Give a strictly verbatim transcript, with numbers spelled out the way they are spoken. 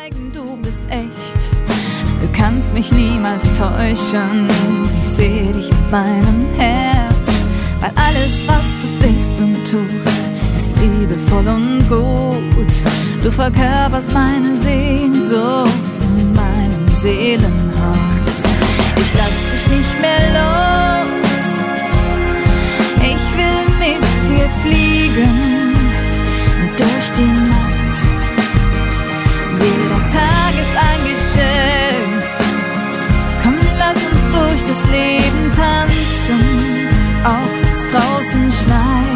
zeigen, du bist echt. Du kannst mich niemals täuschen. Ich sehe dich mit meinem Herz, weil alles, was du bist und tust, ist liebevoll und gut. Du verkörperst meine Sehnsucht in meinem Seelenhaus. Ich lass dich nicht mehr los. Ich will mit dir fliegen durch die Nacht. Jeder Tag ist ein Geschenk. Komm, lass uns durch das Leben tanzen, auch wenn's draußen schneit.